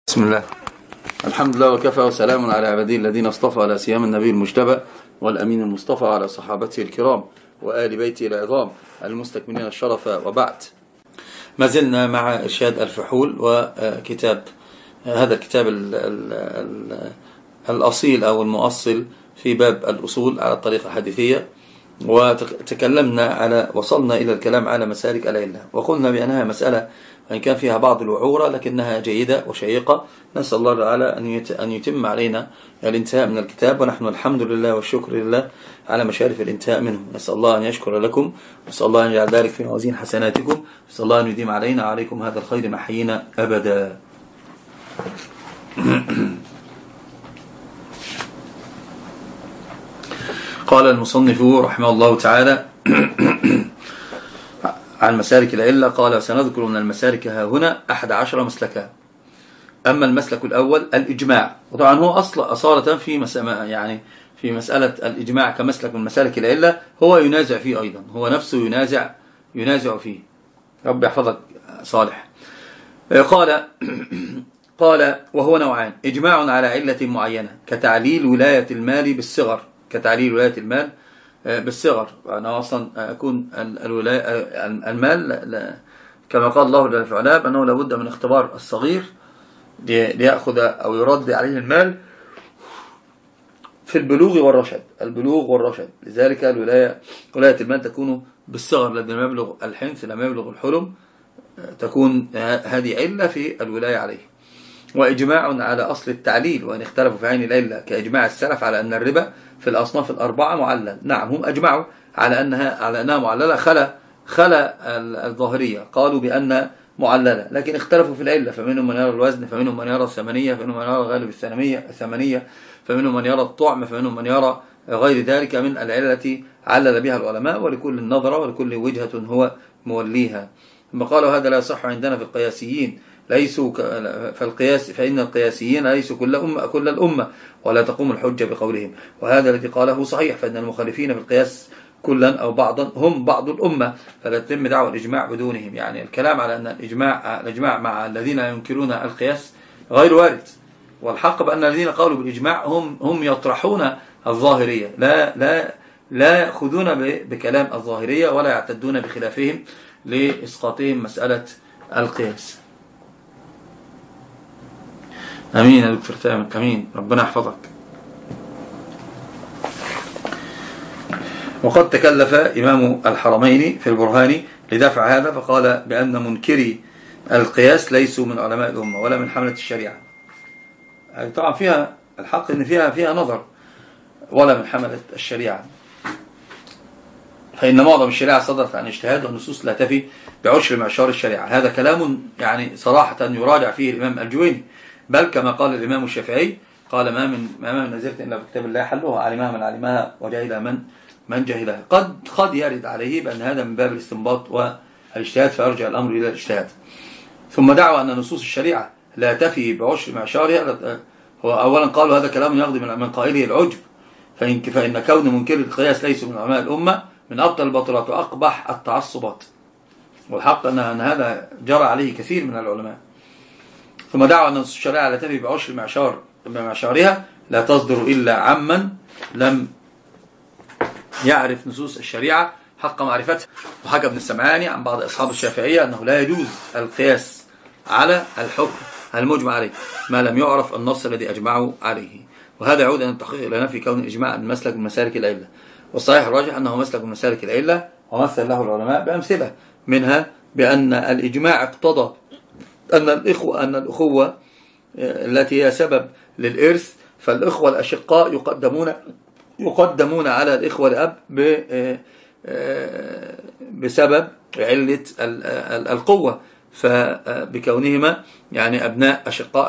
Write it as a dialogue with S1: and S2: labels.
S1: بسم الله. الحمد لله وكفى وسلام على عباده الذين اصطفى، على سيام النبي المجتبى والأمين المصطفى، على صحابته الكرام وآل بيته العظام المستكملين الشرف، وبعد. ما زلنا مع إرشاد الفحول، وكتاب هذا الكتاب الأصيل أو المؤصل في باب الأصول على الطريقة الحديثية، وتكلمنا وصلنا إلى الكلام على مسالك العلة، وقلنا بأنها مسألة وإن كان فيها بعض الوعورة لكنها جيدة وشيقة. نسأل الله تعالى أن يتم علينا الانتهاء من الكتاب، ونحن الحمد لله والشكر لله على مشارف الانتهاء منه. نسأل الله أن يشكر لكم، نسأل الله أن يجعل ذلك في موازين حسناتكم، نسأل الله أن يديم علينا وعليكم هذا الخير ما حيينا أبدا. قال المصنف رحمه الله تعالى عن مسالك العلة، قال: سنذكر من المسالك ها هنا 11 مسلكا. أما المسلك الأول الإجماع، وطبعا هو أصالة في مسألة الإجماع كمسلك من مسالك العلة هو ينازع فيه أيضا، هو نفسه ينازع فيه. رب يحفظك صالح. قال: وهو نوعان: إجماع على علة معينة كتعليل ولاية المال بالصغر، كتعليل ولاية المال بالصغر. أنا أصلا أكون المال كما قال الله جل في علاه أنه لابد من اختبار الصغير ليأخذ أو يرد عليه المال في البلوغ والرشد. لذلك ولاية المال تكون بالصغر، لما يبلغ الحنث لما يبلغ الحلم تكون هذه علة في الولاية عليه. وإجماع على أصل التعليل وإن اختلفوا في عين العلة، كإجماع السلف على أن الربا في الأصناف الأربعة معلل. نعم، هم أجمعوا على أنها معللة، خلا الظاهرية قالوا بأن معللة، لكن اختلفوا في العلة، فمنهم من يرى الوزن، فمنهم من يرى الثمنية، فمنهم من يرى غالب الثمنية، فمنهم من يرى الطعم، فمنهم من يرى غير ذلك من العلة التي علل بها العلماء، ولكل نظرة ولكل وجهة هو موليها. ثم قالوا: هذا لا يصح عندنا في القياسيين، فإن القياسيين ليسوا كل الأمة، ولا تقوم الحجة بقولهم. وهذا الذي قاله صحيح، فإن المخالفين في القياس كلا أو بعضا هم بعض الأمة، فلا تتم دعوى الإجماع بدونهم. يعني الكلام على أن الإجماع مع الذين ينكرون القياس غير وارد، والحق بأن الذين قالوا بالإجماع هم يطرحون الظاهرية، لا يأخذون بكلام الظاهرية ولا يعتدون بخلافهم لإسقاطهم مسألة القياس. أمين يا دكتور تامر، أمين، ربنا يحفظك. وقد تكلف إمام الحرمين في البرهان لدفع هذا، فقال بأن منكري القياس ليسوا من علماء الأمة ولا من حملة الشريعة. يعني طبعا فيها الحق إن فيها نظر، ولا من حملة الشريعة، فإن معظم الشريعة صدرت عن اجتهاد، والنصوص لا تفي بعشر معشار الشريعة. هذا كلام يعني صراحة يراجع فيه الإمام الجويني، بل كما قال الإمام الشافعي قال: ما من نزلة إلا في كتاب الله حلها، علمها من علمها وجهلها من جهلها. قد يرد عليه بأن هذا من باب الاستنباط والاجتهاد، فيرجع الأمر إلى الاجتهاد. ثم دعوا أن نصوص الشريعة لا تفي بعشر معشارها. هو أولا قالوا هذا كلام يقضي من قائله العجب، فإن كون منكر القياس ليسوا من علماء الأمة من أبطل الباطلات وأقبح التعصبات، والحق أن هذا جرى عليه كثير من العلماء. ثم دعوا أن نصوص الشريعة لا تفي بعشر معشارها، لا تصدر إلا عمن لم يعرف نصوص الشريعة حق معرفتها. وحكى ابن السمعاني عن بعض أصحاب الشافعية أنه لا يجوز القياس على الحكم المجمع عليه ما لم يعرف النص الذي أجمعوا عليه. وهذا يعود أن التحقيق إلى نفي كون الإجماع مسلك من مسالك العلة، والصحيح الراجح أنه مسلك من مسالك العلة، ومثل له العلماء بأمثلة منها بأن الإجماع اقتضى أن الأخوة التي هي سبب للإرث، فالإخوة الأشقاء يقدمون على الإخوة الأب بسبب علة القوة، فبكونهما يعني أبناء أشقاء